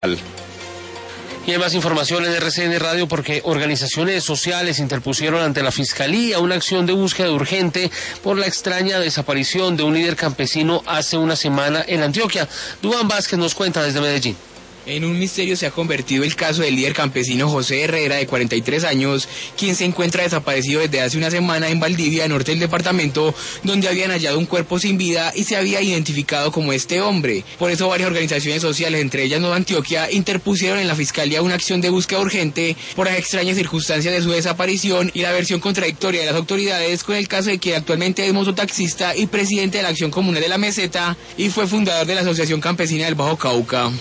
Y hay más información en RCN Radio porque organizaciones sociales interpusieron ante la Fiscalía una acción de búsqueda urgente por la extraña desaparición de un líder campesino hace una semana en Antioquia. Duván Vázquez nos cuenta desde Medellín. En un misterio se ha convertido el caso del líder campesino José Herrera, de 43 años, quien se encuentra desaparecido desde hace una semana en Valdivia, norte del departamento, donde habían hallado un cuerpo sin vida y se había identificado como este hombre. Por eso varias organizaciones sociales, entre ellas Nueva Antioquia, interpusieron en la Fiscalía una acción de búsqueda urgente por las extrañas circunstancias de su desaparición y la versión contradictoria de las autoridades con el caso de que actualmente es mototaxista y presidente de la Acción Comunal de la Meseta y fue fundador de la Asociación Campesina del Bajo Cauca.